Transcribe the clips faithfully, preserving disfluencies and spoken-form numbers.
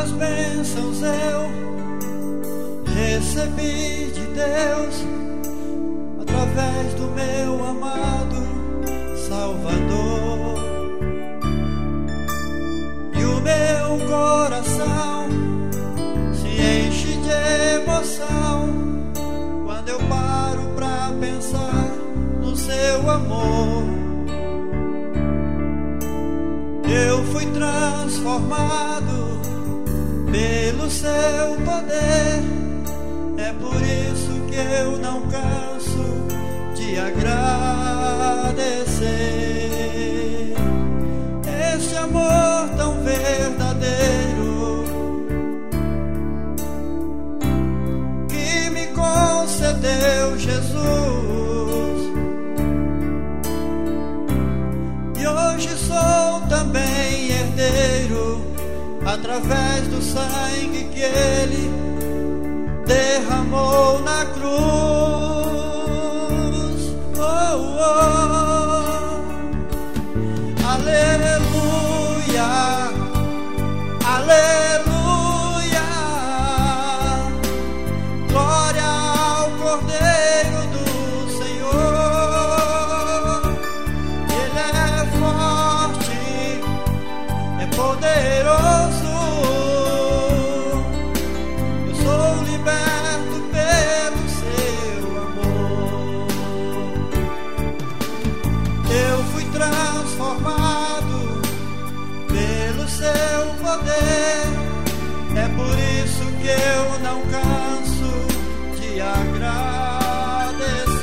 Quantas bênçãos eu recebi de Deus através do meu amado Salvador. E o meu coração se enche de emoção quando eu paro pra pensar no seu amor. Eu fui transformado pelo seu poder, é por isso que eu não canso de agradecer. Este amor tão verdadeiro que me concedeu Jesus, e hoje sou também herdeiro através do sangue que Ele derramou na cruz. Oh, oh. Aleluia, aleluia. Glória ao Cordeiro do Senhor. Ele é forte, é poderoso. Transformado pelo seu poder, é por isso que eu não canso de agradecer.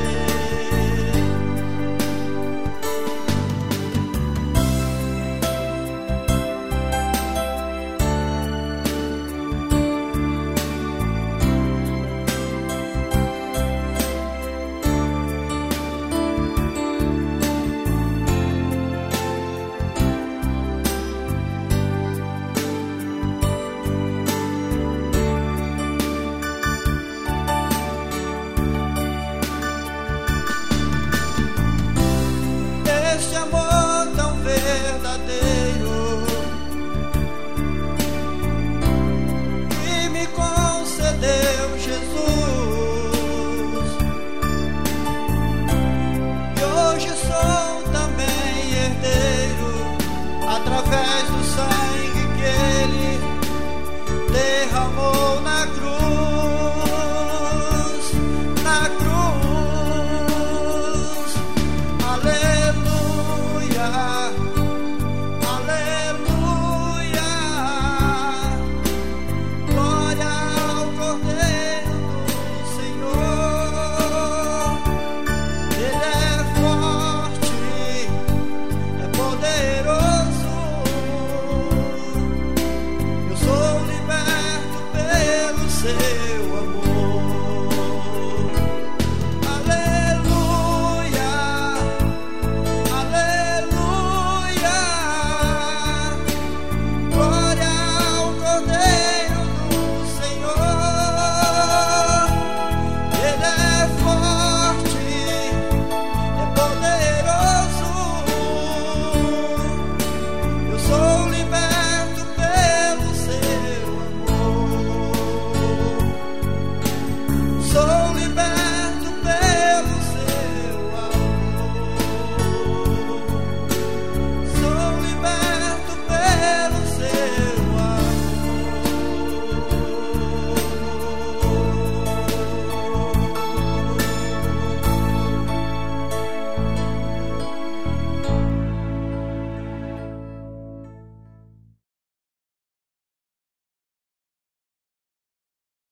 Este amor tão verdadeiro que me concedeu Jesus, e hoje sou também herdeiro através do sangue que Ele derramou na cruz, na cruz. Aleluia, aleluia. Glória ao Cordeiro do Senhor. Ele é forte, é poderoso. Eu sou liberto pelo seu